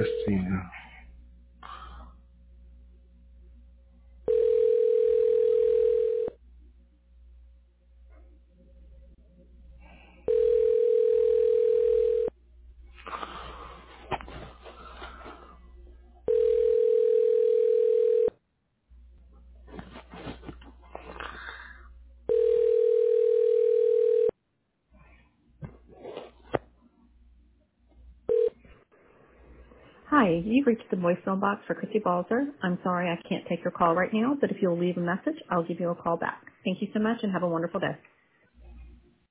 Messina. Hi, you've reached the voicemail box for Chrissy Balzer. I'm sorry I can't take your call right now, but if you'll leave a message, I'll give you a call back. Thank you so much and have a wonderful day.